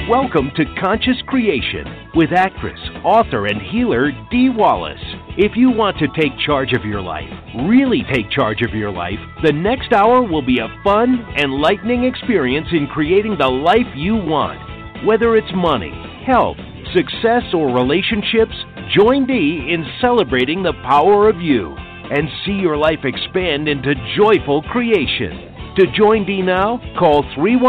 Welcome to Conscious Creation with actress, author, and healer Dee Wallace. If you want to take charge of your life, really take charge of your life, the next hour will be a fun, enlightening experience in creating the life you want. Whether it's money, health, success, or relationships, join Dee in celebrating the power of you and see your life expand into joyful creation. To join Dee now, call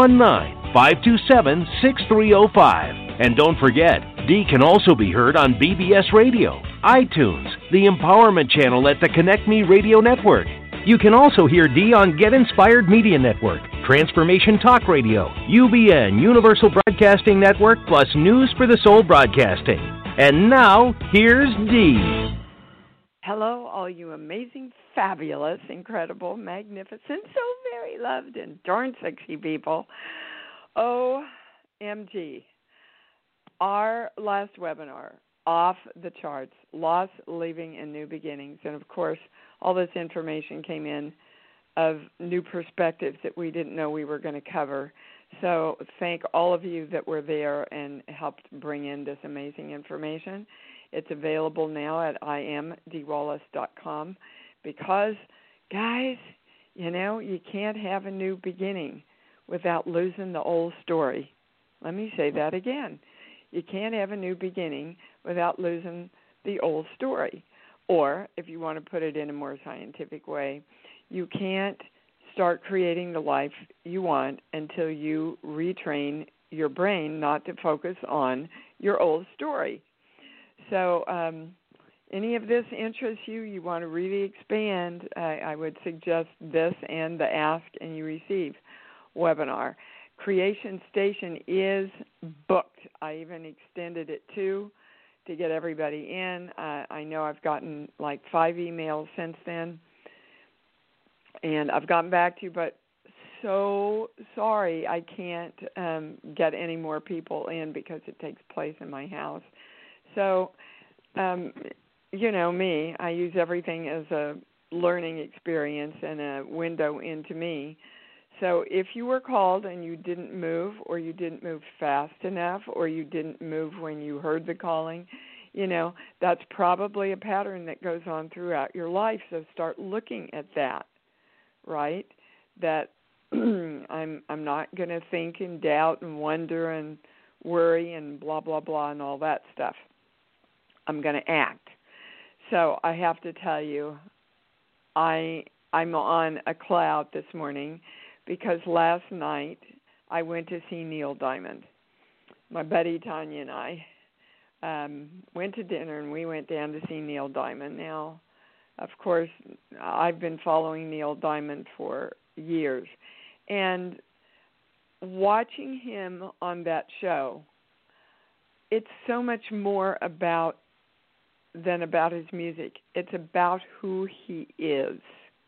319-527-6305. And don't forget, Dee can also be heard on BBS Radio, iTunes, the Empowerment Channel at the Connect Me Radio Network. You can also hear Dee on Get Inspired Media Network, Transformation Talk Radio, UBN, Universal Broadcasting Network, plus News for the Soul Broadcasting. And now, here's Dee. Hello, all you amazing, fabulous, incredible, magnificent, so very loved and darn sexy people. OMG. Our last webinar, off the charts, loss, leaving, and new beginnings. And, of course, all this information came in of new perspectives that we didn't know we were going to cover. So thank all of you that were there and helped bring in this amazing information. It's available now at imdwallace.com because, guys, you know, you can't have a new beginning without losing the old story. Let me say that again. You can't have a new beginning without losing the old story. Or, if you want to put it in a more scientific way, you can't start creating the life you want until you retrain your brain not to focus on your old story. So any of this interests you, you want to really expand, I would suggest this and the Ask and You Receive webinar. Creation Station is booked. I even extended it to get everybody in. I know I've gotten like 5 emails since then, and I've gotten back to you, but so sorry I can't get any more people in because it takes place in my house. So, you know me, I use everything as a learning experience and a window into me. So if you were called and you didn't move, or you didn't move fast enough, or you didn't move when you heard the calling, you know, that's probably a pattern that goes on throughout your life. So start looking at that, right? That I'm not going to think and doubt and wonder and worry and blah, blah, blah and all that stuff. I'm going to act. So I have to tell you, I'm on a cloud this morning because last night I went to see Neil Diamond. My buddy Tanya and I went to dinner, and we went down to see Neil Diamond. Now, of course, I've been following Neil Diamond for years, and watching him on that show, it's so much more than about his music. It's about who he is.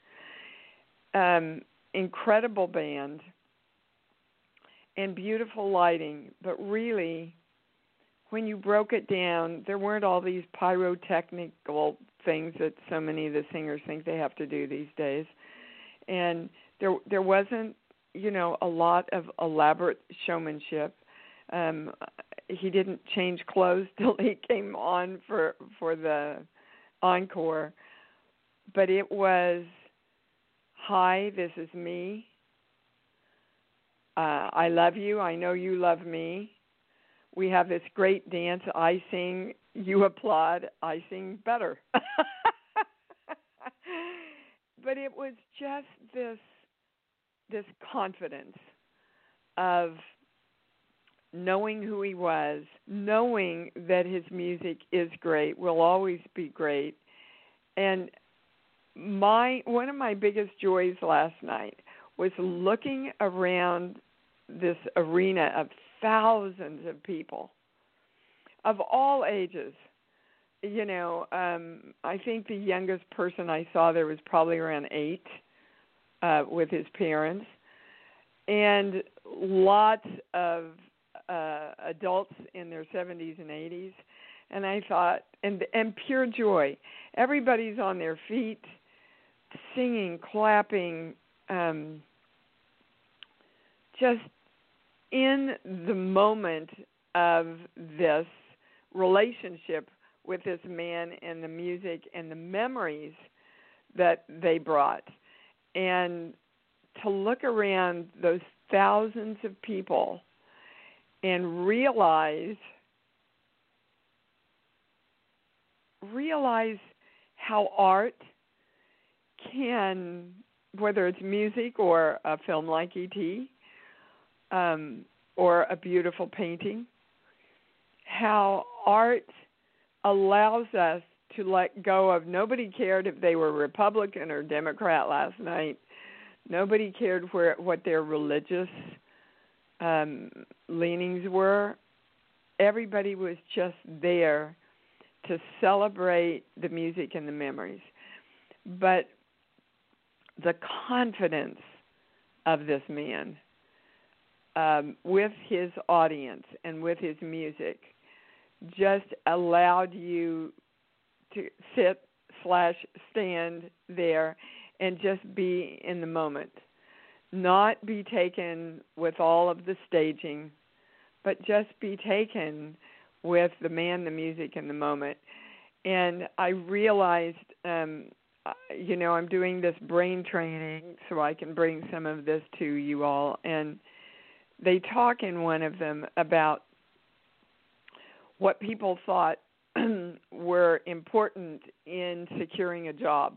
Incredible band and beautiful lighting, but really, when you broke it down, there weren't all these pyrotechnical things that so many of the singers think they have to do these days. And there wasn't, you know, a lot of elaborate showmanship. He didn't change clothes till he came on for the encore. But it was, hi, this is me. I love you. I know you love me. We have this great dance. I sing, you applaud. I sing better. But it was just this confidence of knowing who he was, knowing that his music is great, will always be great. And one of my biggest joys last night was looking around this arena of thousands of people of all ages. You know, I think the youngest person I saw there was probably around 8 with his parents, and lots of adults in their 70s and 80s. And I thought, and pure joy. Everybody's on their feet, singing, clapping, just in the moment of this relationship with this man and the music and the memories that they brought. And to look around those thousands of people and realize how art can, whether it's music or a film like E.T., or a beautiful painting, how art allows us to let go of, nobody cared if they were Republican or Democrat last night. Nobody cared what their religious leanings were. Everybody was just there to celebrate the music and the memories. But the confidence of this man with his audience and with his music just allowed you to sit/stand there and just be in the moment. Not be taken with all of the staging, but just be taken with the man, the music, and the moment. And I realized, I'm doing this brain training so I can bring some of this to you all. And they talk in one of them about what people thought were important in securing a job.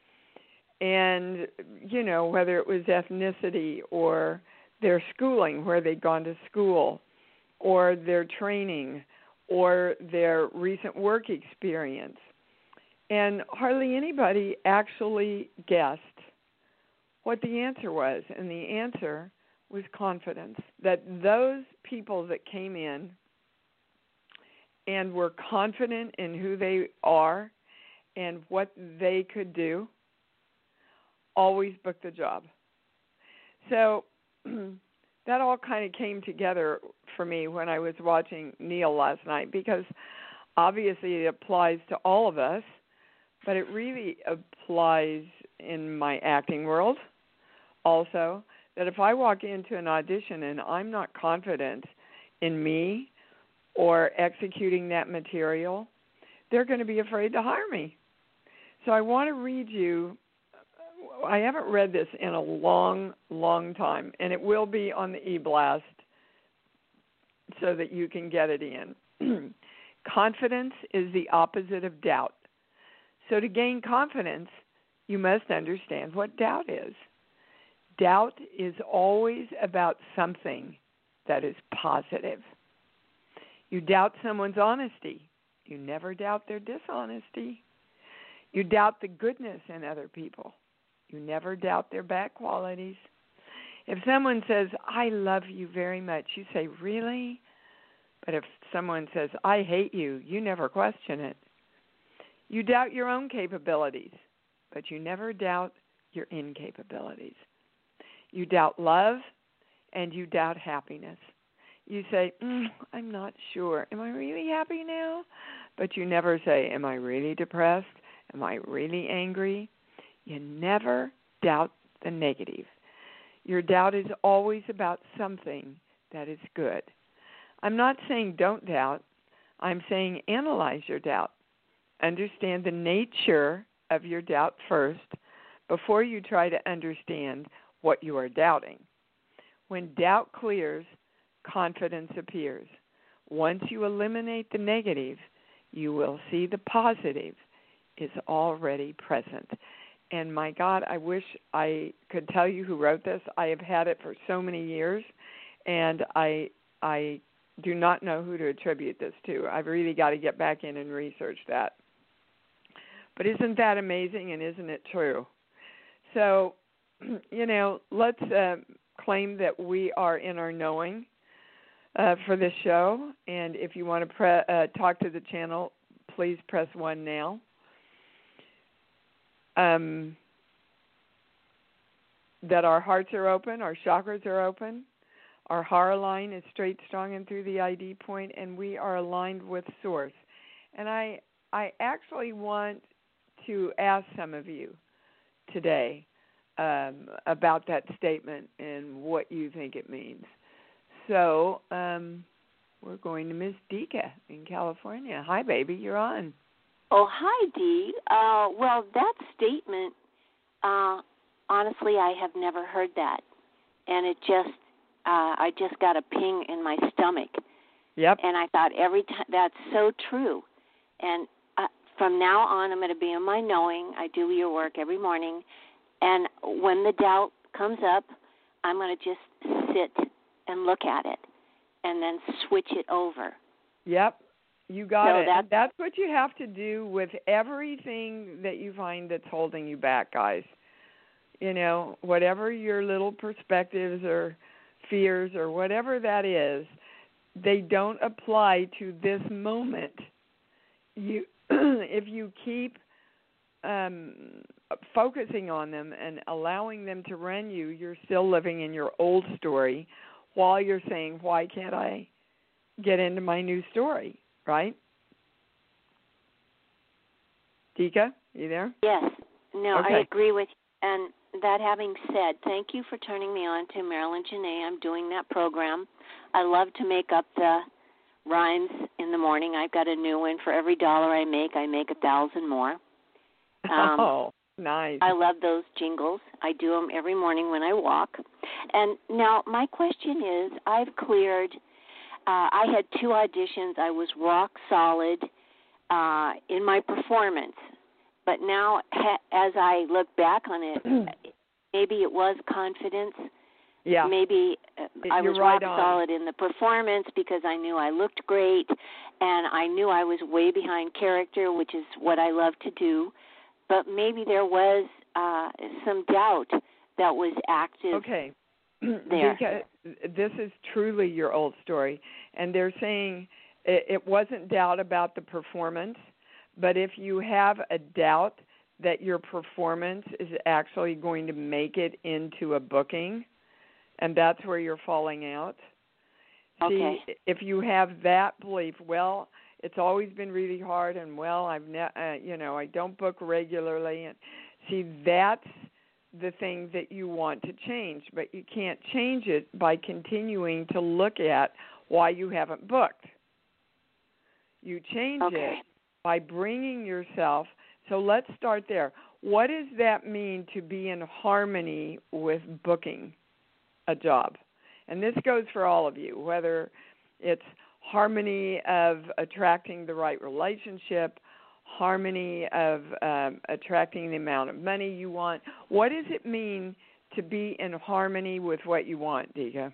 And, whether it was ethnicity or their schooling, where they'd gone to school, or their training, or their recent work experience. And hardly anybody actually guessed what the answer was. And the answer was confidence. That those people that came in and were confident in who they are and what they could do always booked the job. So that all kind of came together for me when I was watching Neil last night, because obviously it applies to all of us, but it really applies in my acting world also, that if I walk into an audition and I'm not confident in me or executing that material, they're going to be afraid to hire me. So I want to read you, I haven't read this in a long, long time, and it will be on the e-blast so that you can get it in. Confidence is the opposite of doubt. So to gain confidence, you must understand what doubt is. Doubt is always about something that is positive. You doubt someone's honesty. You never doubt their dishonesty. You doubt the goodness in other people. You never doubt their bad qualities. If someone says, I love you very much, you say, really? But if someone says, I hate you, you never question it. You doubt your own capabilities, but you never doubt your incapabilities. You doubt love, and you doubt happiness. You say, I'm not sure. Am I really happy now? But you never say, am I really depressed? Am I really angry? You never doubt the negative. Your doubt is always about something that is good. I'm not saying don't doubt. I'm saying analyze your doubt. Understand the nature of your doubt first before you try to understand what you are doubting. When doubt clears, confidence appears. Once you eliminate the negative, you will see the positive is already present. And my God, I wish I could tell you who wrote this. I have had it for so many years, and I do not know who to attribute this to. I've really got to get back in and research that. But isn't that amazing, and isn't it true? So, let's claim that we are in our knowing for this show. And if you want to talk to the channel, please press 1 now. That our hearts are open, our chakras are open, our hara line is straight, strong, and through the ID point, and we are aligned with Source. And I actually want to ask some of you today about that statement and what you think it means. So we're going to Miss Dika in California. Hi, baby. You're on. Oh, hi, Dee. Well, that statement, honestly, I have never heard that. And it just, I just got a ping in my stomach. Yep. And I thought every time, that's so true. And from now on, I'm going to be in my knowing. I do your work every morning. And when the doubt comes up, I'm going to just sit and look at it and then switch it over. Yep. You got So it. That's what you have to do with everything that you find that's holding you back, guys. You know, whatever your little perspectives or fears or whatever that is, they don't apply to this moment. You, if you keep focusing on them and allowing them to run you, you're still living in your old story while you're saying, why can't I get into my new story, right? Dika, you there? Yes. No, Okay. I agree with you. And that having said, thank you for turning me on to Marilyn Janae. I'm doing that program. I love to make up the rhymes in the morning. I've got a new one. For every dollar I make 1,000 more. Oh, nice. I love those jingles. I do them every morning when I walk. And now my question is, I've cleared, I had 2 auditions. I was rock solid in my performance. But now, as I look back on it, maybe it was confidence. Yeah. Maybe I was right rock on. solid in the performance because I knew I looked great, and I knew I was way behind character, which is what I love to do. But maybe there was some doubt that was active. Okay. There. Because this is truly your old story. And they're saying it wasn't doubt about the performance, but if you have a doubt that your performance is actually going to make it into a booking, and that's where you're falling out. Okay. See, if you have that belief, well, it's always been really hard, and well, I don't book regularly, and see, that's the thing that you want to change, but you can't change it by continuing to look at why you haven't booked. You change it by bringing yourself. So let's start there. What does that mean to be in harmony with booking a job? And this goes for all of you, whether it's harmony of attracting the right relationship, harmony of attracting the amount of money you want. What does it mean to be in harmony with what you want, Dika?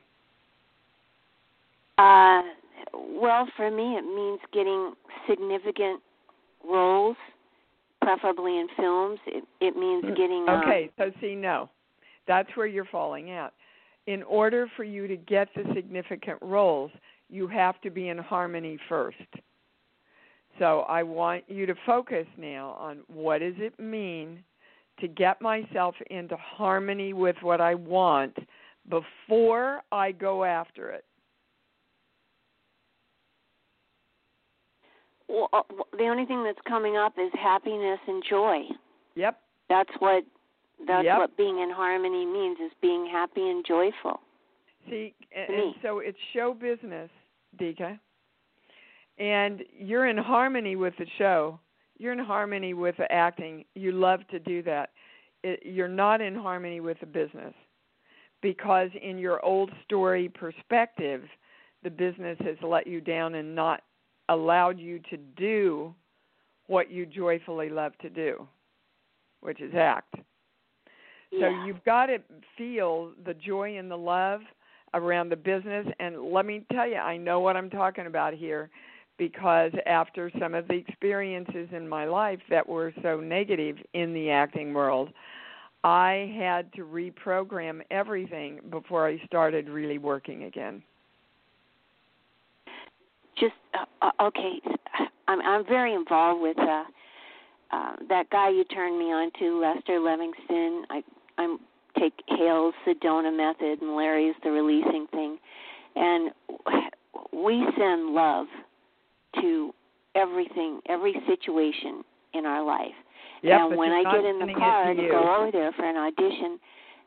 Well, for me, it means getting significant roles, preferably in films. It means getting... Okay, so see, no. That's where you're falling out. In order for you to get the significant roles, you have to be in harmony first. So I want you to focus now on what does it mean to get myself into harmony with what I want before I go after it. Well, the only thing that's coming up is happiness and joy. Yep. That's what being in harmony means, is being happy and joyful. See, and so it's show business, Dika, and you're in harmony with the show. You're in harmony with the acting. You love to do that. You're not in harmony with the business because in your old story perspective, the business has let you down and not allowed you to do what you joyfully love to do, which is act. Yeah. So you've got to feel the joy and the love around the business. And let me tell you, I know what I'm talking about here because after some of the experiences in my life that were so negative in the acting world, I had to reprogram everything before I started really working again. Just okay. I'm very involved with that guy you turned me on to, Lester Livingston. I take Hale's Sedona method, and Larry's the releasing thing, and we send love to everything, every situation in our life. Yep, and when I get in the car to go over there for an audition,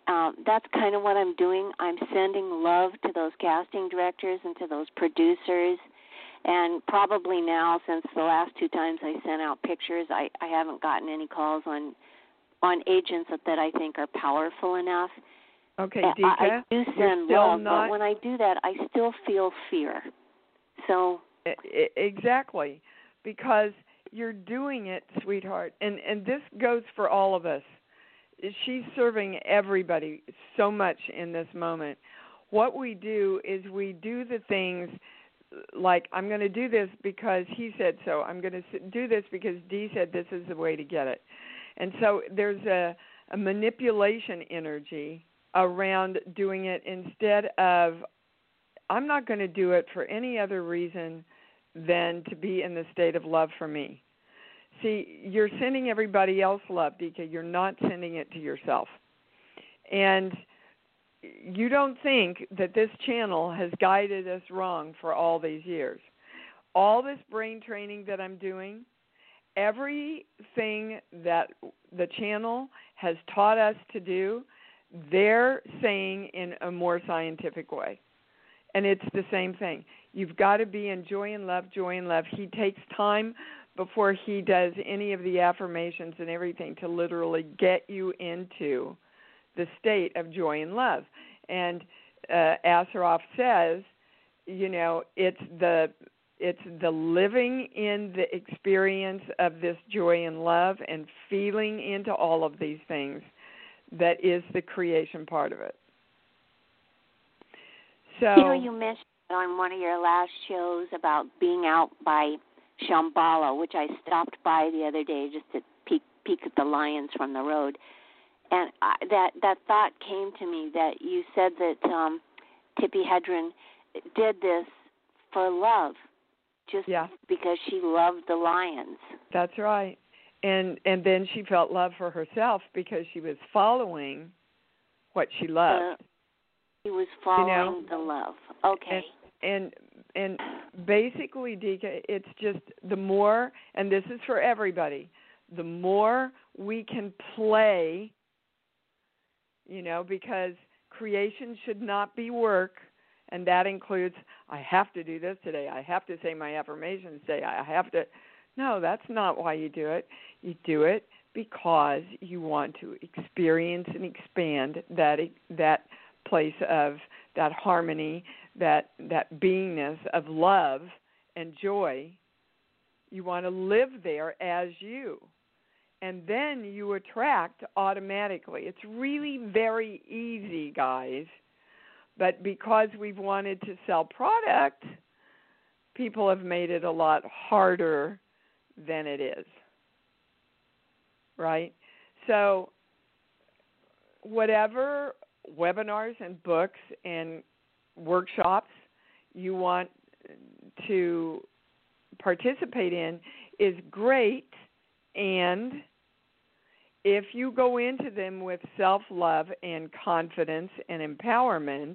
that's kind of what I'm doing. I'm sending love to those casting directors and to those producers. And probably now, since the last 2 times I sent out pictures, I haven't gotten any calls on agents that I think are powerful enough. Okay, Dika, I do send love, but when I do that, I still feel fear. So exactly, because you're doing it, sweetheart, and this goes for all of us. She's serving everybody so much in this moment. What we do is we do the things like, I'm going to do this because he said so. I'm going to do this because Dee said this is the way to get it. And so there's a manipulation energy around doing it instead of, I'm not going to do it for any other reason than to be in the state of love for me. See, you're sending everybody else love, Dika. You're not sending it to yourself. And you don't think that this channel has guided us wrong for all these years. All this brain training that I'm doing, everything that the channel has taught us to do, they're saying in a more scientific way. And it's the same thing. You've got to be in joy and love, joy and love. He takes time before he does any of the affirmations and everything to literally get you into the state of joy and love. And Asaroff says, it's the living in the experience of this joy and love and feeling into all of these things that is the creation part of it. So, you mentioned on one of your last shows about being out by Shambhala, which I stopped by the other day just to peek at the lions from the road. And that thought came to me that you said that Tippi Hedren did this for love, just because she loved the lions. That's right. And then she felt love for herself because she was following what she loved. She was following the love. Okay. And basically, Dika, it's just the more, and this is for everybody, the more we can play, because creation should not be work, and that includes, I have to do this today, I have to say my affirmations today, I have to. No, that's not why you do it. You do it because you want to experience and expand that place of that harmony, that beingness of love and joy. You want to live there as you. And then you attract automatically. It's really very easy, guys. But because we've wanted to sell product, people have made it a lot harder than it is. Right? So whatever webinars and books and workshops you want to participate in is great, and if you go into them with self-love and confidence and empowerment,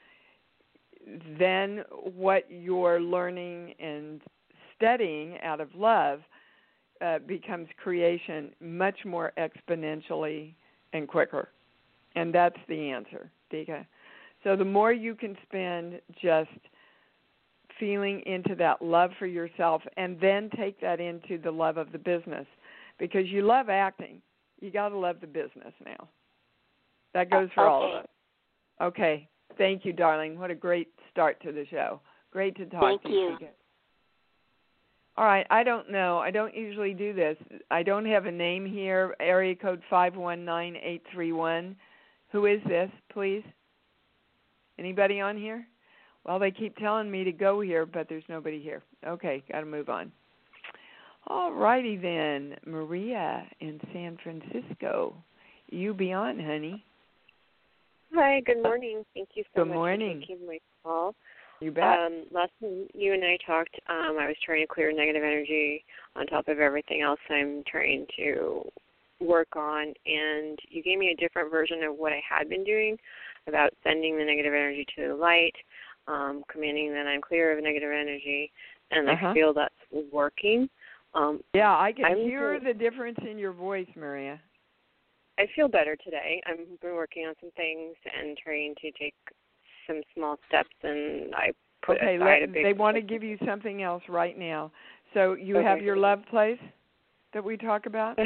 then what you're learning and studying out of love becomes creation much more exponentially and quicker. And that's the answer, Dika. So the more you can spend just feeling into that love for yourself and then take that into the love of the business, because you love acting. You got to love the business now. That goes for all of us. Okay. Thank you, darling. What a great start to the show. Great to talk to you. All right. I don't know. I don't usually do this. I don't have a name here. Area code 519831. Who is this, please? Anybody on here? Well, they keep telling me to go here, but there's nobody here. Okay, got to move on. All righty then, Maria in San Francisco. You be on, honey. Hi, good morning. Thank you so much for taking my call. You bet. Last time you and I talked, I was trying to clear negative energy on top of everything else I'm trying to work on, and you gave me a different version of what I had been doing about sending the negative energy to the light, commanding that I'm clear of negative energy, and I feel that's working. Yeah, I can hear the difference in your voice, Maria. I feel better today. I've been working on some things and trying to take some small steps, and I put aside a big... They want to give you something else right now. So you have your love place that we talk about?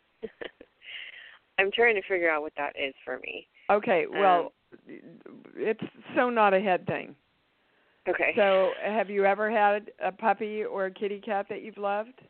I'm trying to figure out what that is for me. Okay, well, it's so not a head thing. Okay. So have you ever had a puppy or a kitty cat that you've loved?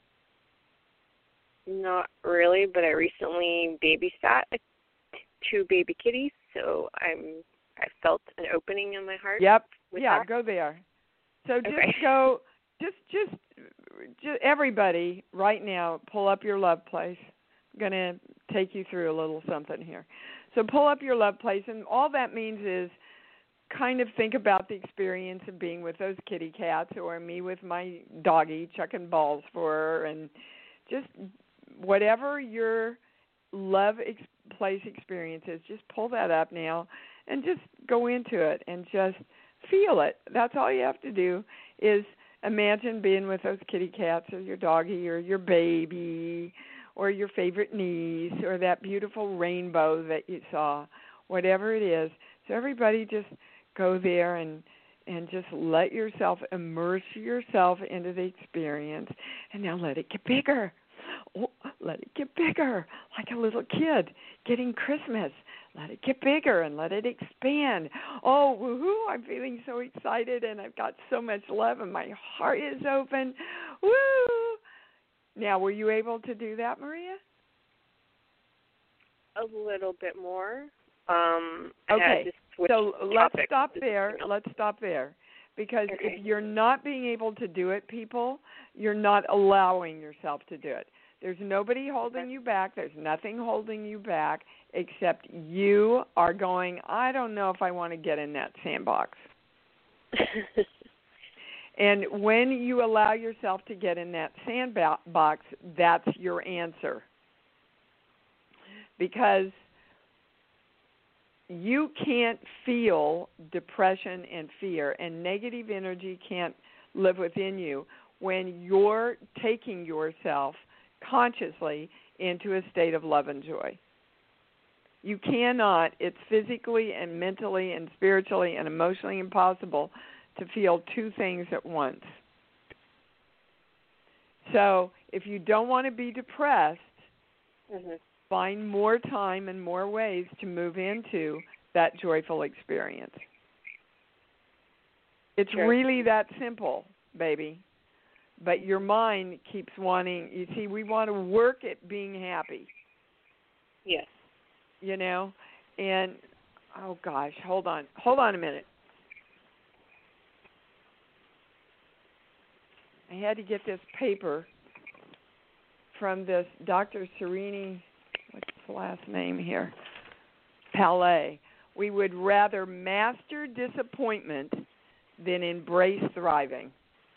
Not really, but I recently babysat 2 baby kitties, so I felt an opening in my heart. Yep. Yeah, go there. So just everybody right now, pull up your love place. I'm going to take you through a little something here. So pull up your love place, and all that means is kind of think about the experience of being with those kitty cats, or me with my doggie chucking balls for her, and just whatever your love place experience is, just pull that up now and just go into it and just feel it. That's all you have to do is imagine being with those kitty cats or your doggie or your baby or your favorite niece or that beautiful rainbow that you saw, whatever it is. So everybody just go there and just let yourself immerse yourself into the experience, and now let it get bigger. Oh, let it get bigger, like a little kid getting Christmas. Let it get bigger and let it expand. Oh, woohoo, I'm feeling so excited, and I've got so much love, and my heart is open. Woo! Now, were you able to do that, Maria? A little bit more. Okay, so let's stop there. Because if you're not being able to do it, people, you're not allowing yourself to do it. There's nobody holding you back. There's nothing holding you back except you are going, I don't know if I want to get in that sandbox. And when you allow yourself to get in that sandbox, that's your answer. Because you can't feel depression and fear, and negative energy can't live within you when you're taking yourself consciously into a state of love and joy. You cannot, it's physically and mentally and spiritually and emotionally impossible to feel 2 things at once. So if you don't want to be depressed, find more time and more ways to move into that joyful experience. It's really that simple, baby. But your mind keeps wanting, you see, we want to work at being happy. Yes. You know? And, oh gosh, hold on a minute. I had to get this paper from this Dr. Serini, what's the last name here? Palais. We would rather master disappointment than embrace thriving.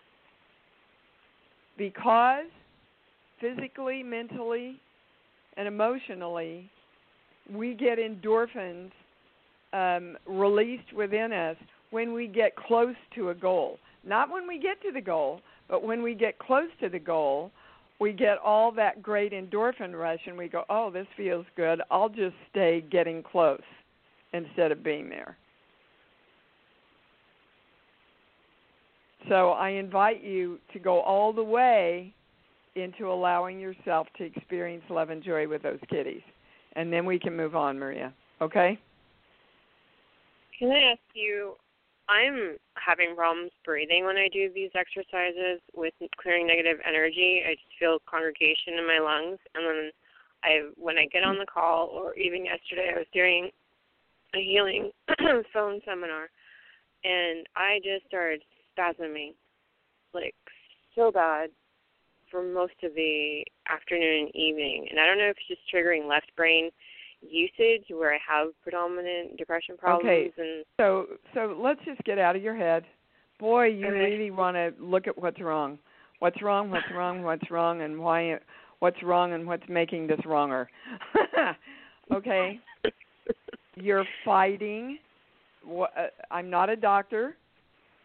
Because physically, mentally, and emotionally, we get endorphins released within us when we get close to a goal. Not when we get to the goal, but when we get close to the goal, we get all that great endorphin rush, and we go, oh, this feels good. I'll just stay getting close instead of being there. So I invite you to go all the way into allowing yourself to experience love and joy with those kitties. And then we can move on, Maria. Okay? Can I ask you, I'm having problems breathing when I do these exercises with clearing negative energy. I just feel congregation in my lungs. And then when I get on the call, or even yesterday, I was doing a healing phone seminar, and I just started spasming, like, so bad for most of the afternoon and evening. And I don't know if it's just triggering left brain usage where I have predominant depression problems. Okay, so let's just get out of your head. Boy, you really want to look at what's wrong. What's wrong, and why, what's wrong, and what's making this wronger. Okay? You're fighting. I'm not a doctor.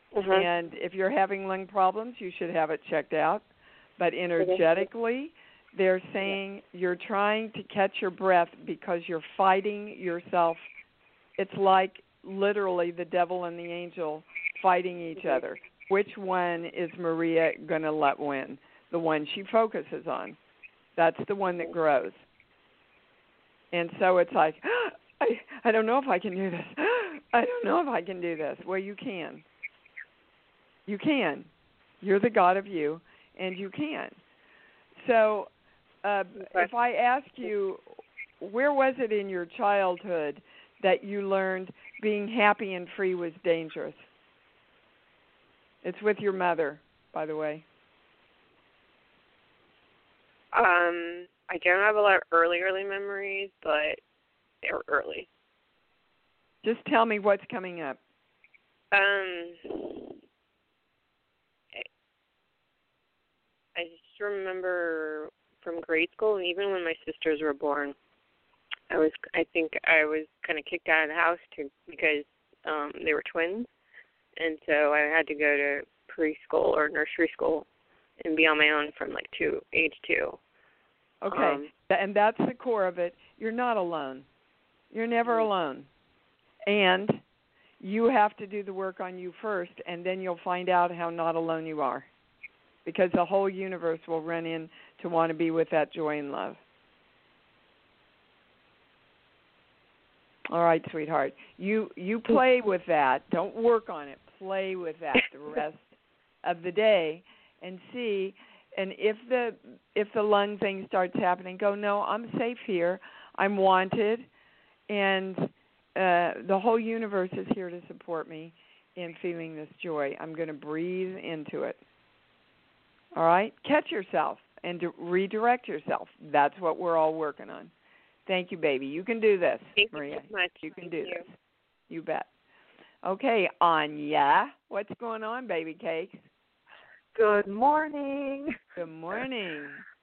And if you're having lung problems, you should have it checked out. But energetically, They're saying you're trying to catch your breath because you're fighting yourself. It's like literally the devil and the angel fighting each other. Which one is Maria going to let win? The one she focuses on. That's the one that grows. And so it's like, I don't know if I can do this. I don't know if I can do this. Well, you can. You can. You're the God of you, and you can. So if I ask you, where was it in your childhood that you learned being happy and free was dangerous? It's with your mother, by the way. I don't have a lot of early memories, but they were early. Just tell me what's coming up. I just remember from grade school, and even when my sisters were born, I think I was kind of kicked out of the house because they were twins, and so I had to go to preschool or nursery school and be on my own from age 2. Okay, and that's the core of it. You're not alone. You're never alone. And you have to do the work on you first, and then you'll find out how not alone you are. Because the whole universe will run in to want to be with that joy and love. All right, sweetheart. You play with that. Don't work on it. Play with that the rest of the day and see. And if the lung thing starts happening, go, no, I'm safe here. I'm wanted. And the whole universe is here to support me in feeling this joy. I'm going to breathe into it. All right? Catch yourself and redirect yourself. That's what we're all working on. Thank you, baby. You can do this, Maria. Thank you so much. You can do this. You bet. Okay, Anya, what's going on, baby cakes? Good morning. Good morning.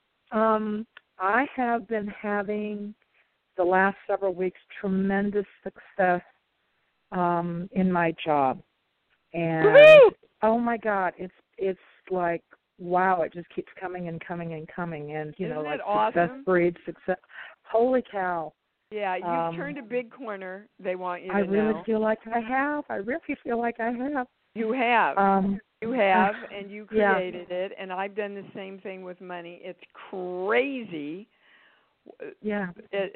I have been having the last several weeks tremendous success in my job, and Woo-hoo! Oh my God, it's like wow, it just keeps coming and coming and coming, and Isn't like it awesome? Success breeds success. Holy cow! Yeah, you've turned a big corner. They want you to know. I really feel like I have. I really feel like I have. You have. You have, and you created it, and I've done the same thing with money. It's crazy. Yeah.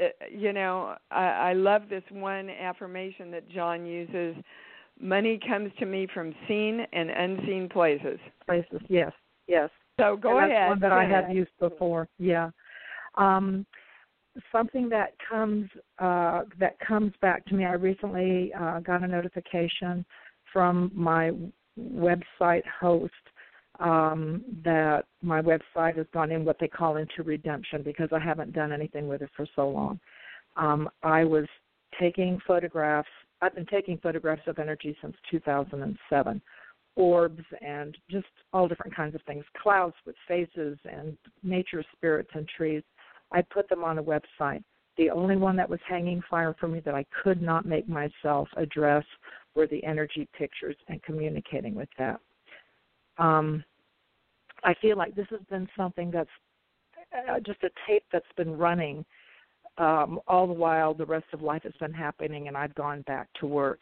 I love this one affirmation that John uses. Money comes to me from seen and unseen places. Places, yes. So go ahead. That's one that I have used before. Yeah. Something that comes back to me. I recently got a notification from my website host that my website has gone in what they call into redemption because I haven't done anything with it for so long. I was taking photographs. I've been taking photographs of energy since 2007, orbs and just all different kinds of things, clouds with faces and nature spirits and trees. I put them on a website. The only one that was hanging fire for me that I could not make myself address were the energy pictures and communicating with that. I feel like this has been something that's just a tape that's been running all the while the rest of life has been happening, and I've gone back to work.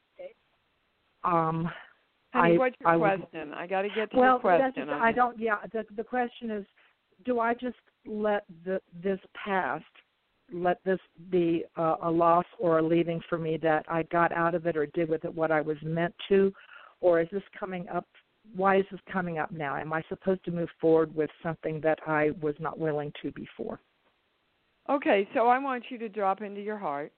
Honey, what's your question? I got to get to the question. The question is, do I just let this past, let this be a loss or a leaving for me that I got out of it or did with it what I was meant to, or is this coming up? Why is this coming up now? Am I supposed to move forward with something that I was not willing to before? Okay, so I want you to drop into your heart.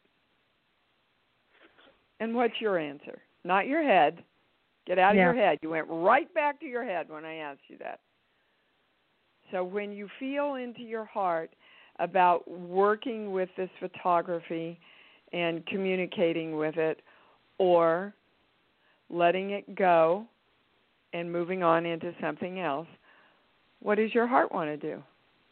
And what's your answer? Not your head. Get out of your head. You went right back to your head when I asked you that. So when you feel into your heart about working with this photography and communicating with it or letting it go and moving on into something else, what does your heart want to do?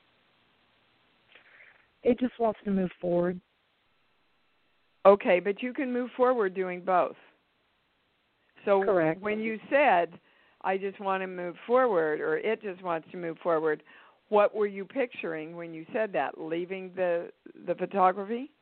It just wants to move forward. Okay, but you can move forward doing both. So correct. When you said, I just want to move forward, or it just wants to move forward, what were you picturing when you said that? Leaving the photography?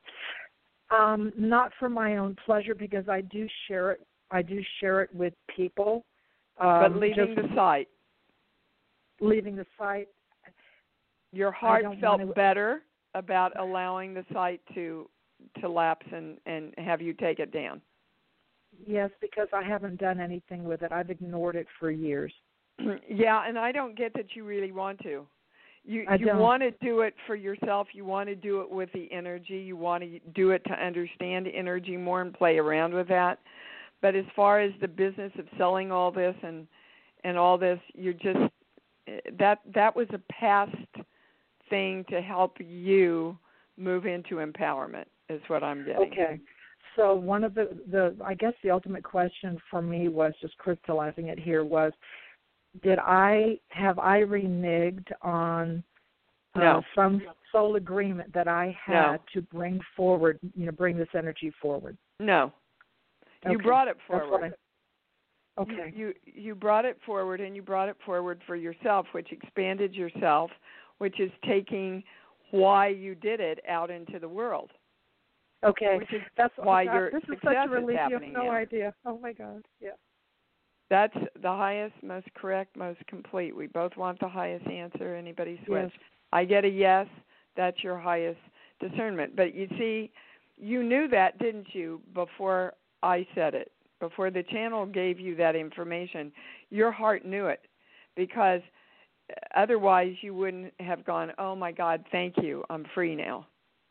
Not for my own pleasure, because I do share it. I do share it with people. But leaving the site. Leaving the site. Your heart felt better about allowing the site to lapse and have you take it down. Yes, because I haven't done anything with it. I've ignored it for years. Yeah, and I don't get that you really want to. You don't. Want to do it for yourself. You want to do it with the energy. You want to do it to understand energy more and play around with that. But as far as the business of selling all this and all this, you're just that was a past thing to help you move into empowerment is what I'm getting. Okay. So one of the I guess the ultimate question for me was, just crystallizing it here, was have I reneged on some soul agreement that I had to bring forward, bring this energy forward? No. You brought it forward. Okay. You brought it forward, and you brought it forward for yourself, which expanded yourself, which is taking why you did it out into the world. Okay. That's why your this is success such a relief. is You happening. have no idea. Oh my God. Yeah. That's the highest, most correct, most complete. We both want the highest answer. Anybody switch? Yes. I get a yes. That's your highest discernment. But you see, you knew that, didn't you, before I said it? Before the channel gave you that information, your heart knew it, because otherwise you wouldn't have gone, oh my God, thank you, I'm free now.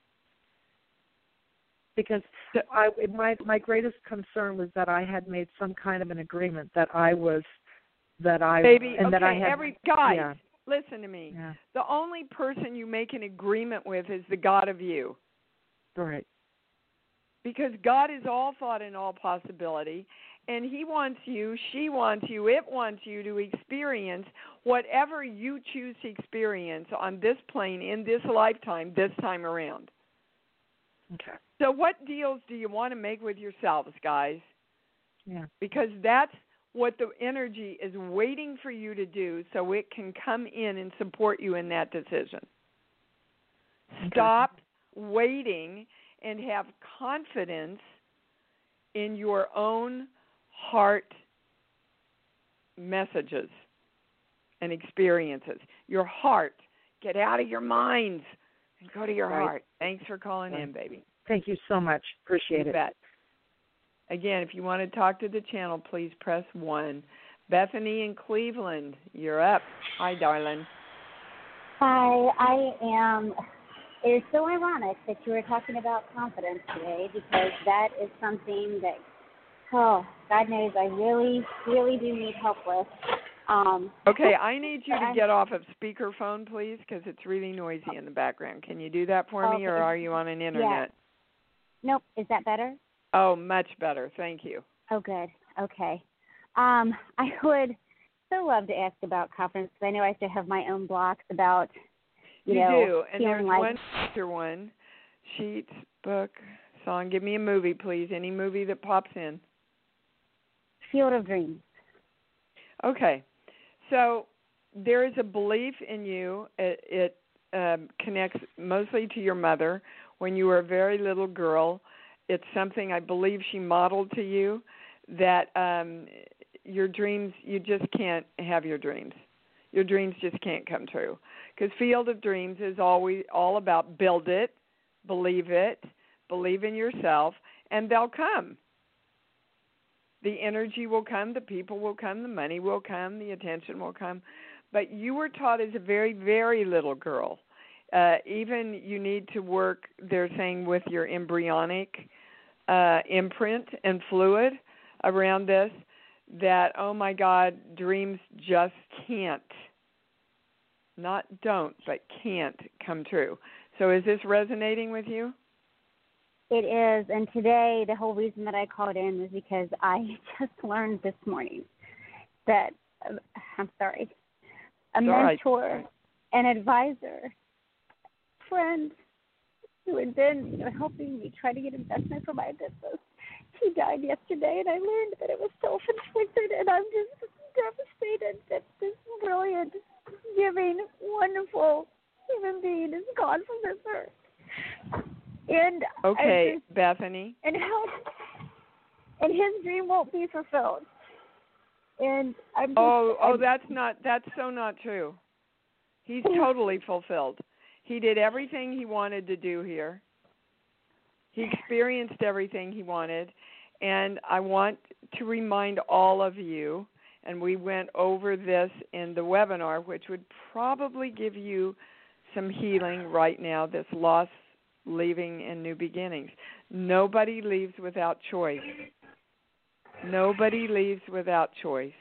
Because my greatest concern was that I had made some kind of an agreement that I guys, listen to me. Yeah. The only person you make an agreement with is the God of you. Right. Because God is all thought and all possibility, and He wants you, she wants you, it wants you to experience whatever you choose to experience on this plane in this lifetime, this time around. Okay. So what deals do you want to make with yourselves, guys? Yeah. Because that's what the energy is waiting for you to do, so it can come in and support you in that decision. Okay. Stop waiting and have confidence in your own heart messages and experiences. Your heart. Get out of your minds and go to your heart. Thanks for calling in, baby. Thank you so much. Appreciate it. Bet. Again, if you want to talk to the channel, please press 1. Bethany in Cleveland, you're up. Hi, darling. Hi, it is so ironic that you were talking about confidence today, because that is something that, God knows, I really, really do need help with. Okay, I need you to get off of speakerphone, please, because it's really noisy in the background. Can you do that for me, or are you on an internet? Yeah. Nope. Is that better? Oh, much better. Thank you. Oh, good. Okay. I would so love to ask about confidence, because I know I still have my own blocks about, you know, do, and there's like one after one. Sheets, book, song. Give me a movie, please. Any movie that pops in. Field of Dreams. Okay. So there is a belief in you. It connects mostly to your mother. When you were a very little girl, it's something I believe she modeled to you, that your dreams, you just can't have your dreams. Your dreams just can't come true. Because Field of Dreams is always all about build it, believe in yourself, and they'll come. The energy will come, the people will come, the money will come, the attention will come. But you were taught as a very, very little girl. Even you need to work, they're saying, with your embryonic imprint and fluid around this, that, oh my God, dreams just can't. Not don't, but can't come true. So is this resonating with you? It is, and today the whole reason that I called in was because I just learned this morning that, a mentor, an advisor, friend who had been helping me try to get investment for my business, he died yesterday, and I learned that it was self-inflicted, and I'm just devastated that this brilliant giving, wonderful human being is gone from this earth. And okay, Bethany. And his dream won't be fulfilled. And I'm just, that's so not true. He's totally fulfilled. He did everything he wanted to do here. He experienced everything he wanted. And I want to remind all of you, and we went over this in the webinar, which would probably give you some healing right now, this loss, leaving, and new beginnings. Nobody leaves without choice. Nobody leaves without choice.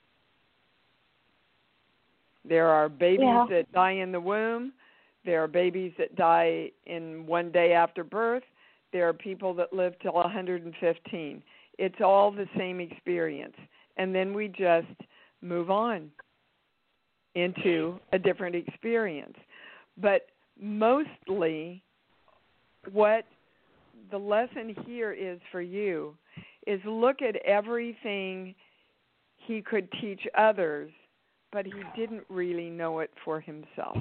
There are babies that die in the womb. There are babies that die in one day after birth. There are people that live till 115. It's all the same experience. And then we just move on into a different experience. But mostly what the lesson here is for you is look at everything he could teach others, but he didn't really know it for himself.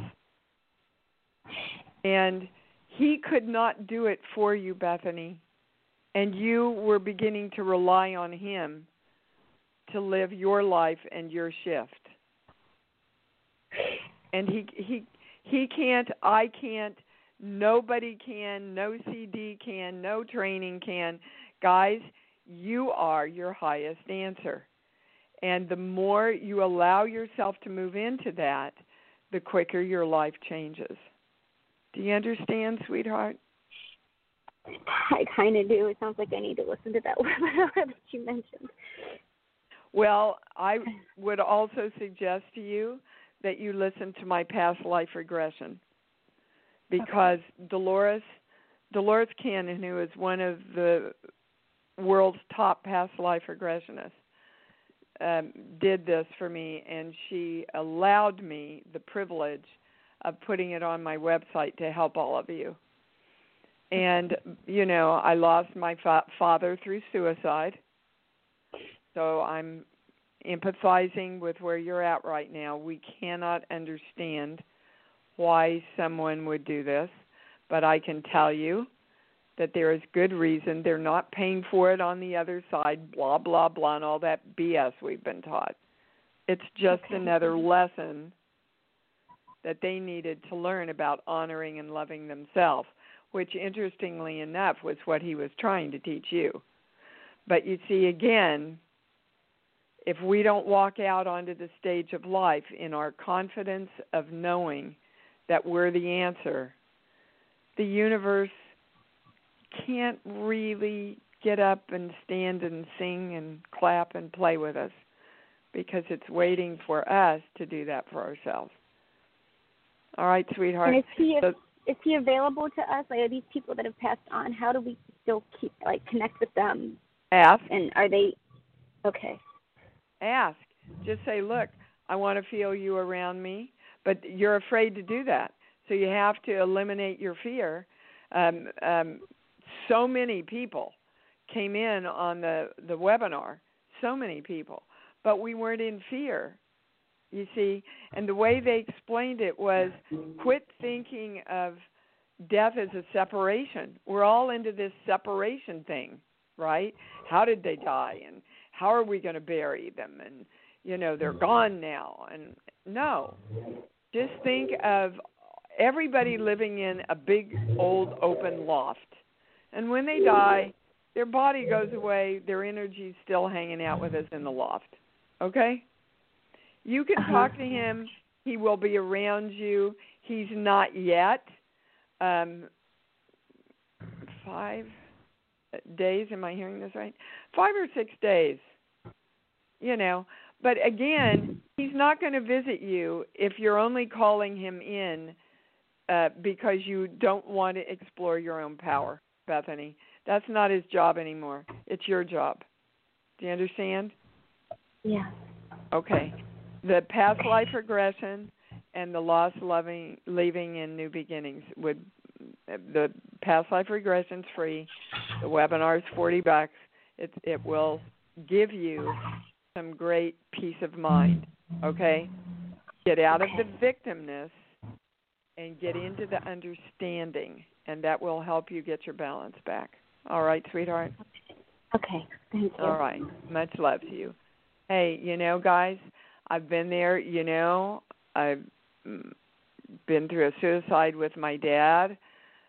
And he could not do it for you, Bethany, and you were beginning to rely on him to live your life and your shift. And he can't, I can't, nobody can, no CD can, no training can. Guys, you are your highest answer. And the more you allow yourself to move into that, the quicker your life changes. Do you understand, sweetheart? I kind of do. It sounds like I need to listen to that webinar that you mentioned. Well, I would also suggest to you that you listen to my past life regression, because Dolores Cannon, who is one of the world's top past life regressionists, did this for me, and she allowed me the privilege of putting it on my website to help all of you. And, you know, I lost my father through suicide, so I'm empathizing with where you're at right now. We cannot understand why someone would do this, but I can tell you that there is good reason. They're not paying for it on the other side, blah, blah, blah, and all that BS we've been taught. It's just another lesson that they needed to learn about honoring and loving themselves, which, interestingly enough, was what he was trying to teach you. But you see, again, if we don't walk out onto the stage of life in our confidence of knowing that we're the answer, the universe can't really get up and stand and sing and clap and play with us, because it's waiting for us to do that for ourselves. All right, sweetheart. And is he available to us? Like, are these people that have passed on, how do we still connect with them? Ask. And are they okay? Ask. Just say, look, I want to feel you around me, but you're afraid to do that. So you have to eliminate your fear. So many people came in on the webinar, so many people, but we weren't in fear, you see. And the way they explained it was, quit thinking of death as a separation. We're all into this separation thing, right? How did they die, and how are we going to bury them? And, you know, they're gone now. And no, just think of everybody living in a big, old, open loft. And when they die, their body goes away, their energy's still hanging out with us in the loft. Okay? You can talk to him. He will be around you. He's not yet. 5 days, am I hearing this right? 5 or 6 days, you know. But again, he's not going to visit you if you're only calling him in because you don't want to explore your own power, Bethany. That's not his job anymore. It's your job. Do you understand? Yeah. Okay. The past life regression and the loss, loving, leaving, and new beginnings would. The past life regression's free. The webinar's $40. It will give you some great peace of mind. Okay. Get out of the victimness and get into the understanding, and that will help you get your balance back. All right, sweetheart? Okay, thank you. All right, much love to you. Hey, guys, I've been there, I've been through a suicide with my dad,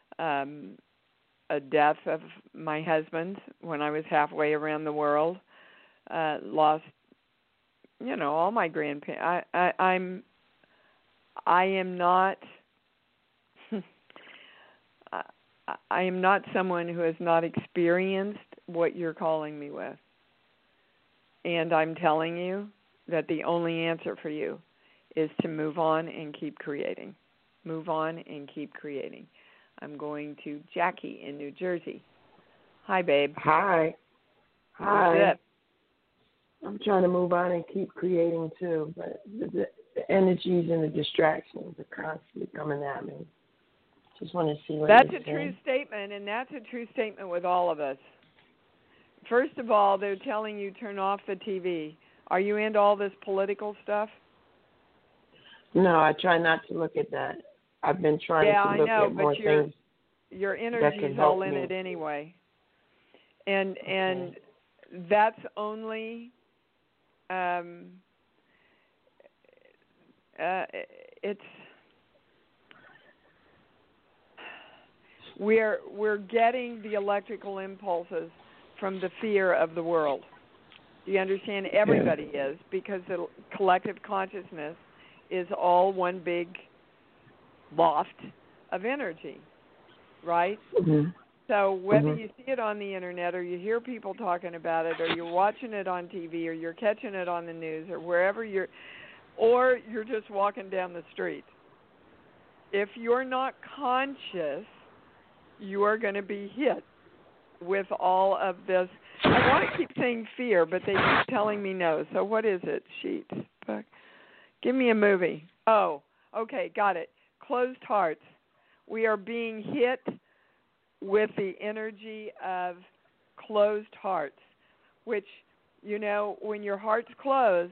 a death of my husband when I was halfway around the world, lost, all my grandparents. I am not I am not someone who has not experienced what you're calling me with. And I'm telling you that the only answer for you is to move on and keep creating. Move on and keep creating. I'm going to Jackie in New Jersey. Hi, babe. Hi. Hi. I'm trying to move on and keep creating too, but the energies and the distractions are constantly coming at me. Just want to see what that's you're a saying. true statement, and that's a true statement with all of us. First of all, they're telling you turn off the TV. Are you into all this political stuff? No, I try not to look at that. I've been trying to look at more things. Your energy's all in it anyway. And that's only it's we're getting the electrical impulses from the fear of the world. Do you understand? Everybody is, because the collective consciousness is all one big loft of energy, right? Mm-hmm. So whether you see it on the internet or you hear people talking about it or you're watching it on TV or you're catching it on the news or wherever or you're just walking down the street, if you're not conscious, you are going to be hit with all of this. I want to keep saying fear, but they keep telling me no. So what is it? Sheets. Book. Give me a movie. Oh, okay, got it. Closed hearts. We are being hit with the energy of closed hearts, which, when your heart's closed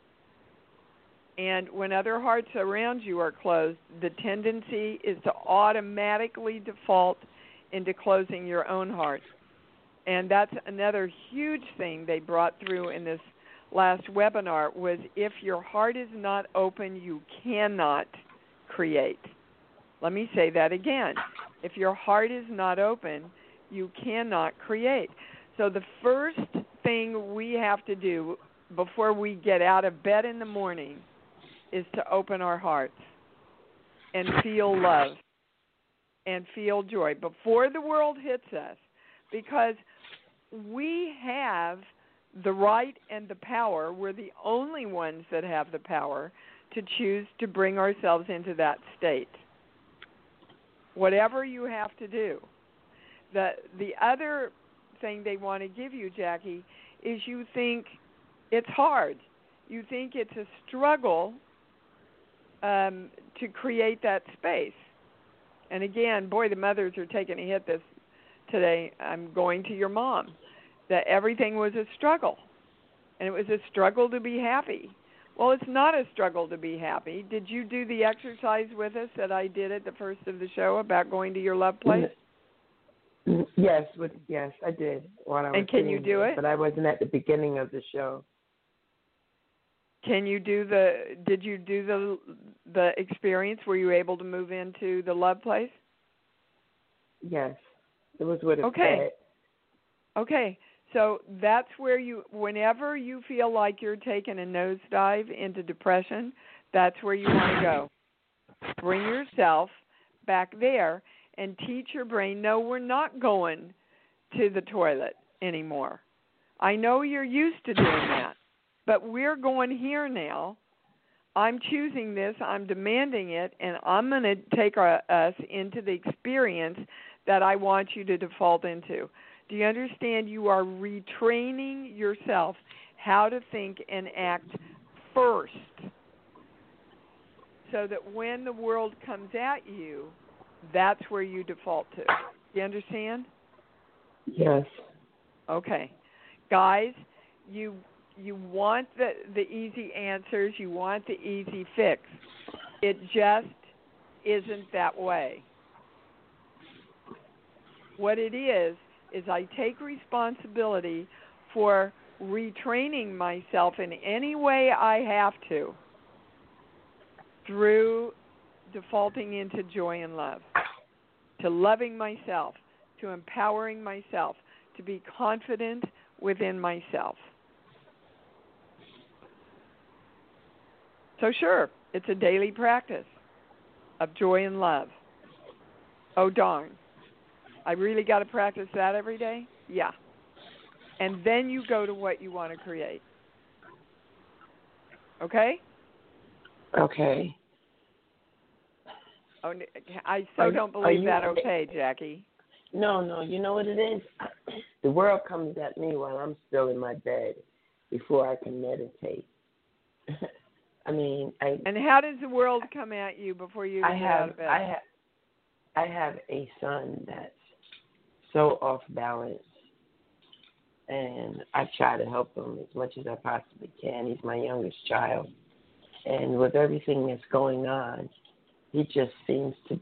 and when other hearts around you are closed, the tendency is to automatically default into closing your own heart. And that's another huge thing they brought through in this last webinar was if your heart is not open, you cannot create. Let me say that again. If your heart is not open, you cannot create. So the first thing we have to do before we get out of bed in the morning is to open our hearts and feel love and feel joy before the world hits us, because we have the right and the power. We're the only ones that have the power to choose to bring ourselves into that state. Whatever you have to do. The other thing they want to give you, Jackie, is you think it's hard. You think it's a struggle to create that space. And again, boy, the mothers are taking a hit this today. I'm going to your mom. That everything was a struggle. And it was a struggle to be happy. Well, it's not a struggle to be happy. Did you do the exercise with us that I did at the first of the show about going to your love place? Yes, I did. And can you do it? But I wasn't at the beginning of the show. Did you do the experience? Were you able to move into the love place? Yes. It was with a pet. Okay. So that's where whenever you feel like you're taking a nosedive into depression, that's where you want to go. Bring yourself back there and teach your brain, no, we're not going to the toilet anymore. I know you're used to doing that, but we're going here now. I'm choosing this, I'm demanding it, and I'm going to take us into the experience that I want you to default into. Do you understand? You are retraining yourself how to think and act first so that when the world comes at you, that's where you default to. Do you understand? Yes. Okay. Guys, you you want the easy answers, you want the easy fix. It just isn't that way. What it is I take responsibility for retraining myself in any way I have to through defaulting into joy and love, to loving myself, to empowering myself, to be confident within myself. So sure, it's a daily practice of joy and love. Oh, darn. I really got to practice that every day? Yeah. And then you go to what you want to create. Okay? Okay. Oh, I don't believe that okay, Jackie. No, you know what it is? The world comes at me while I'm still in my bed before I can meditate. And how does the world come at you before you get out of bed? I have a son that's so off balance, and I try to help him as much as I possibly can. He's my youngest child, and with everything that's going on, he just seems to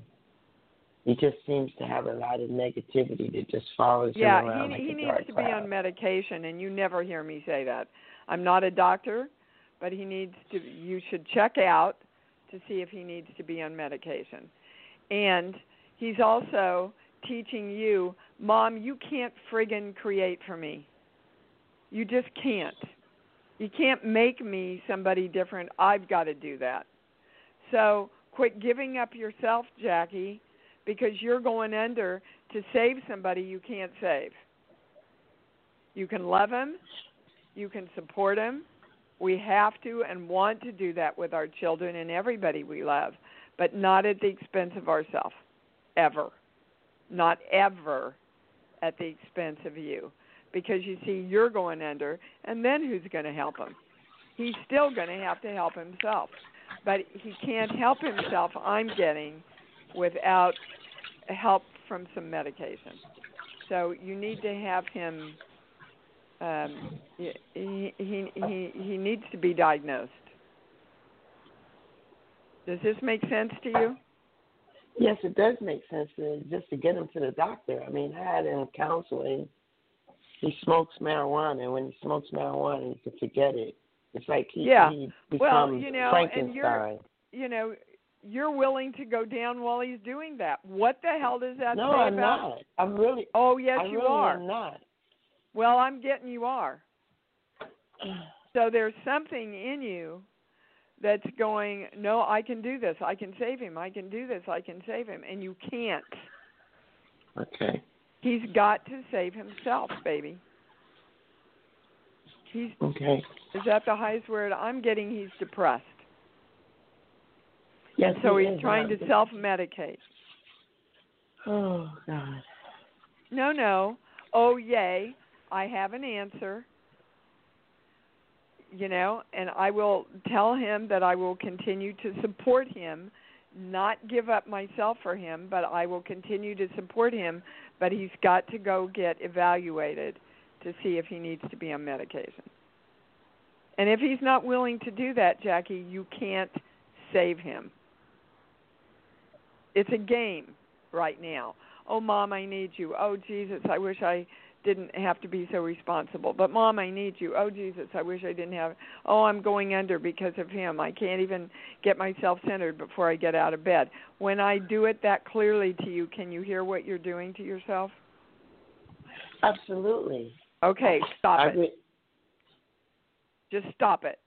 have a lot of negativity that just follows him around. He needs to be on medication, and you never hear me say that. I'm not a doctor, but you should check out to see if he needs to be on medication. And he's also teaching you, Mom, you can't friggin' create for me. You just can't. You can't make me somebody different. I've got to do that. So quit giving up yourself, Jackie, because you're going under to save somebody you can't save. You can love him. You can support him. We have to and want to do that with our children and everybody we love, but not at the expense of ourselves, ever. Not ever at the expense of you. Because, you see, you're going under, and then who's going to help him? He's still going to have to help himself. But he can't help himself, I'm getting, without help from some medication. So you need to have him, he needs to be diagnosed. Does this make sense to you? Yes, it does make sense just to get him to the doctor. I mean, I had him in counseling. He smokes marijuana, and when he smokes marijuana, you can forget it. It's like he becomes Frankenstein. And you're willing to go down while he's doing that. What the hell does that say about? No, I'm not. I'm really. Oh, yes, I you really are. am not. Well, I'm getting you are. So there's something in you that's going, no, I can do this. I can save him. I can do this. I can save him. And you can't. Okay. He's got to save himself, baby. Okay. Is that the highest word? I'm getting he's depressed. Yes, so he's trying to self-medicate. Oh, God. No. Oh, yay. I have an answer. And I will tell him that I will continue to support him, not give up myself for him, but I will continue to support him, but he's got to go get evaluated to see if he needs to be on medication. And if he's not willing to do that, Jackie, you can't save him. It's a game right now. Oh, Mom, I need you. Oh, Jesus, I wish I didn't have to be so responsible. But, Mom, I need you. Oh, Jesus, I wish I didn't have. Oh, I'm going under because of him. I can't even get myself centered before I get out of bed. When I do it that clearly to you, can you hear what you're doing to yourself? Absolutely. Okay, stop it. Just stop it.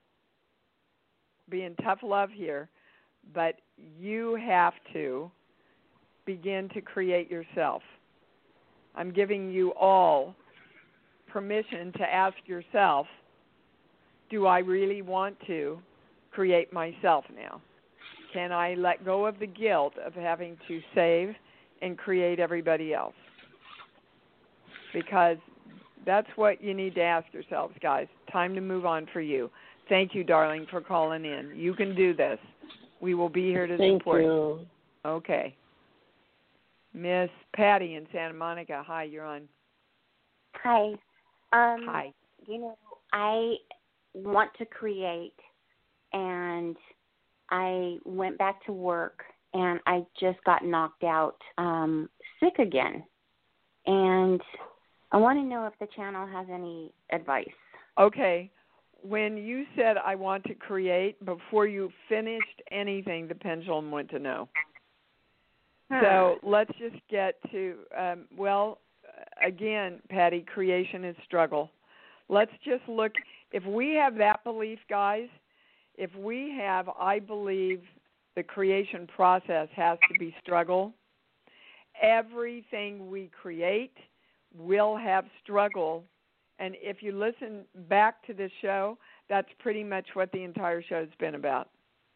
Be in tough love here, but you have to begin to create yourself. I'm giving you all permission to ask yourself, do I really want to create myself now? Can I let go of the guilt of having to save and create everybody else? Because that's what you need to ask yourselves, guys. Time to move on for you. Thank you, darling, for calling in. You can do this. We will be here to support you. Okay. Miss Patty in Santa Monica. Hi, you're on. Hi. Hi. I want to create, and I went back to work, and I just got knocked out sick again. And I want to know if the channel has any advice. Okay. When you said I want to create, before you finished anything, the pendulum went to no. So let's just get to, again, Patty, creation is struggle. Let's just look, if we have that belief, guys, if we have, I believe the creation process has to be struggle, everything we create will have struggle. And if you listen back to this show, that's pretty much what the entire show's been about.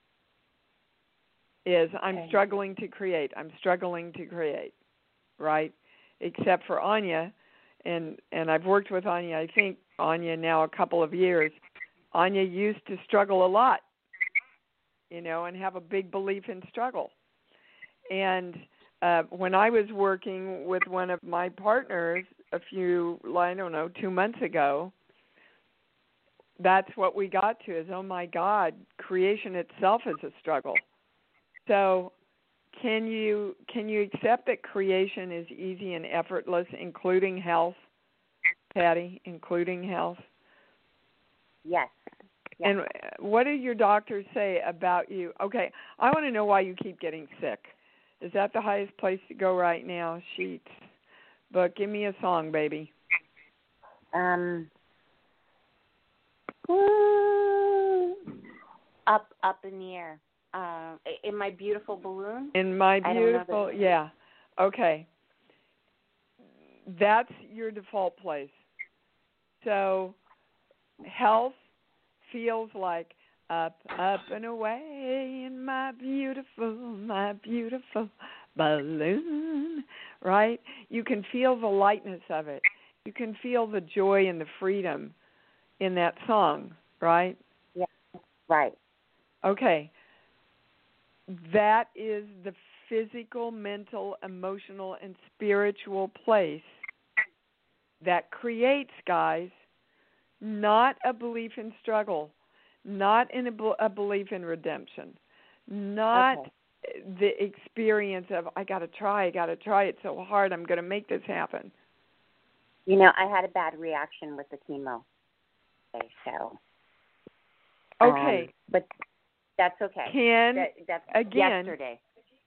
Is I'm struggling to create. I'm struggling to create, right? Except for Anya, and I've worked with Anya, I think, Anya now a couple of years. Anya used to struggle a lot, and have a big belief in struggle. And when I was working with one of my partners 2 months ago, that's what we got to is, oh my God, creation itself is a struggle. So can you accept that creation is easy and effortless, including health, Patty, including health? Yes. And what do your doctors say about you? Okay, I want to know why you keep getting sick. Is that the highest place to go right now? Sheets. But give me a song, baby. Up in the air. In My Beautiful Balloon? In My Beautiful, yeah. Okay. That's your default place. So health feels like up and away in my beautiful balloon, right? You can feel the lightness of it. You can feel the joy and the freedom in that song, right? Yeah, right. Okay. That is the physical, mental, emotional, and spiritual place that creates, guys, not a belief in struggle, not in a belief in redemption, not the experience of, I got to try, it's so hard, I'm going to make this happen. I had a bad reaction with the chemo. So. Okay. But that's okay. That's yesterday.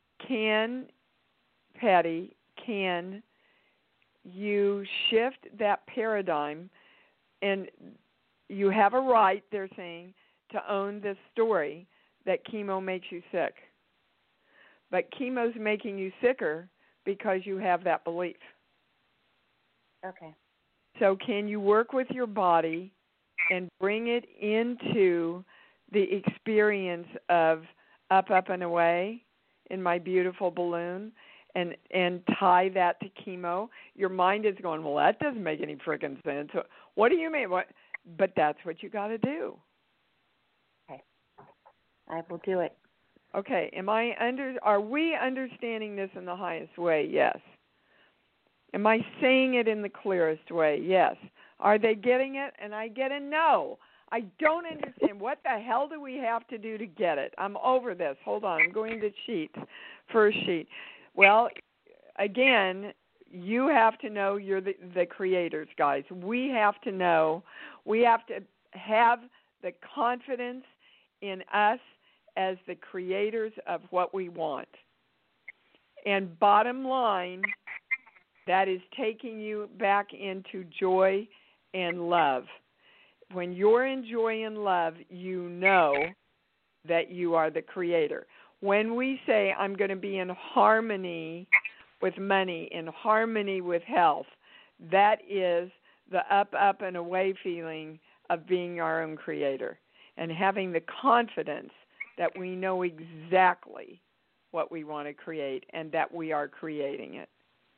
Patty, can you shift that paradigm? And you have a right, they're saying, to own this story that chemo makes you sick. But chemo's making you sicker because you have that belief. Okay. So can you work with your body and bring it into the experience of up and away in My Beautiful Balloon and tie that to chemo? Your mind is going, well, that doesn't make any freaking sense. What do you mean? What? But that's what you got to do. Okay. I will do it. Okay. Are we understanding this in the highest way? Yes. Am I saying it in the clearest way? Yes. Are they getting it? And I get a no. I don't understand. What the hell do we have to do to get it? I'm over this. Hold on. I'm going to sheets. First sheet. Well, again, you have to know you're the creators, guys. We have to know. We have to have the confidence in us as the creators of what we want. And bottom line, that is taking you back into joy and love. When you're in joy and love, you know that you are the creator. When we say, I'm going to be in harmony with money, in harmony with health, that is the up and away feeling of being our own creator and having the confidence that we know exactly what we want to create and that we are creating it.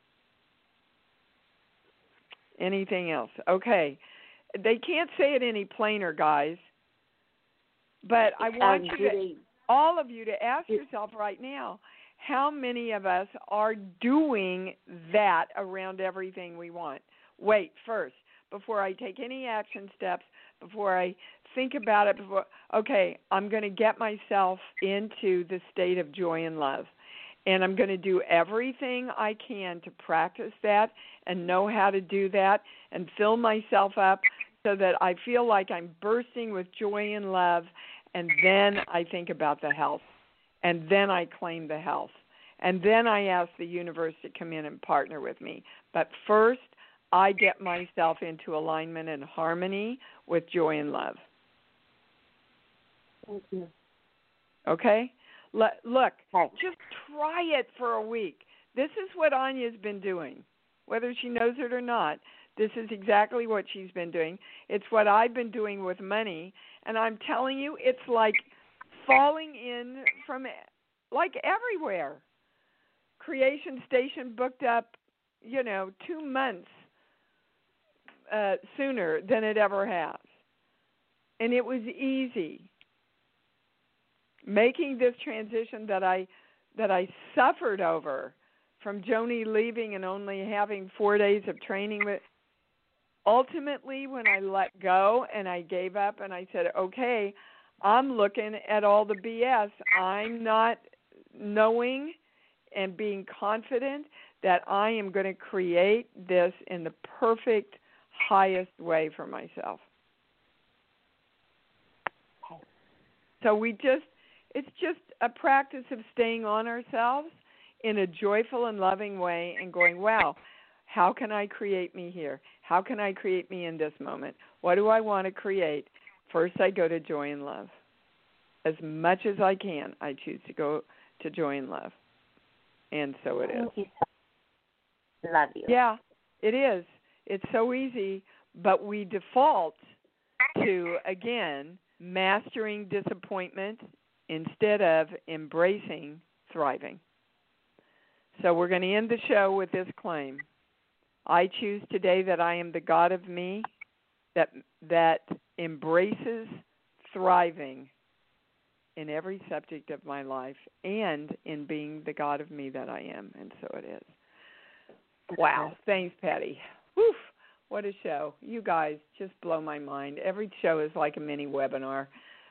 Anything else? Okay. They can't say it any plainer, guys. But I want all of you to ask yourself right now, how many of us are doing that around everything we want? Wait, first, before I take any action steps, before I think about it, okay, I'm going to get myself into the state of joy and love. And I'm going to do everything I can to practice that and know how to do that and fill myself up so that I feel like I'm bursting with joy and love. And then I think about the health. And then I claim the health. And then I ask the universe to come in and partner with me. But first, I get myself into alignment and harmony with joy and love. Thank you. Okay? Look, just try it for a week. This is what Anya's been doing. Whether she knows it or not, this is exactly what she's been doing. It's what I've been doing with money. And I'm telling you, it's like falling in from, like, everywhere. Creation Station booked up, 2 months sooner than it ever has. And it was easy. Making this transition that I suffered over, from Joni leaving and only having 4 days of training with, ultimately when I let go and I gave up and I said, okay, I'm looking at all the BS. I'm not knowing and being confident that I am going to create this in the perfect, highest way for myself. So it's just a practice of staying on ourselves in a joyful and loving way and going, wow, how can I create me here? How can I create me in this moment? What do I want to create? First, I go to joy and love. As much as I can, I choose to go to joy and love. And so it is. Thank you. Love you. Yeah, it is. It's so easy, but we default to, again, mastering disappointment instead of embracing thriving. So we're going to end the show with this claim. I choose today that I am the God of me that embraces thriving in every subject of my life and in being the God of me that I am. And so it is. Wow. Thanks, Patty. Whew. What a show. You guys just blow my mind. Every show is like a mini webinar.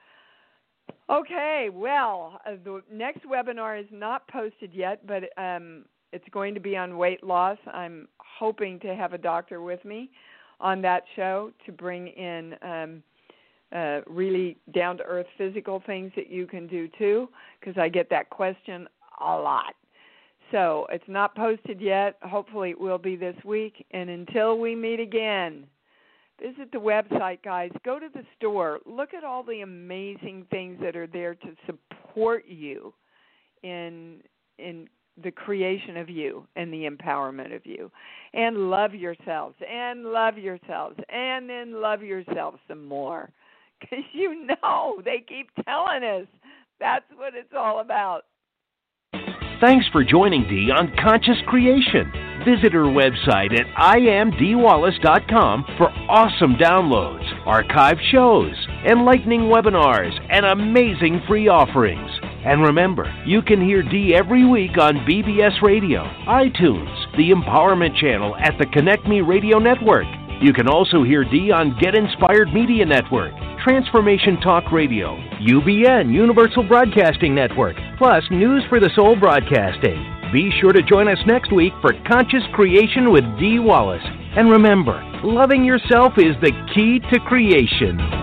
Okay, well, the next webinar is not posted yet, but it's going to be on weight loss. I'm hoping to have a doctor with me on that show to bring in really down-to-earth physical things that you can do too, because I get that question a lot. So it's not posted yet. Hopefully it will be this week. And until we meet again, visit the website, guys. Go to the store. Look at all the amazing things that are there to support you in the creation of you and the empowerment of you. And love yourselves, and love yourselves, and then love yourselves some more. Because they keep telling us that's what it's all about. Thanks for joining Dee on Conscious Creation. Visit her website at IamDeeWallace.com for awesome downloads, archived shows, enlightening webinars, and amazing free offerings. And remember, you can hear Dee every week on BBS Radio, iTunes, the Empowerment Channel at the Connect Me Radio Network. You can also hear Dee on Get Inspired Media Network, Transformation Talk Radio, UBN, Universal Broadcasting Network, plus News for the Soul Broadcasting. Be sure to join us next week for Conscious Creation with Dee Wallace. And remember, loving yourself is the key to creation.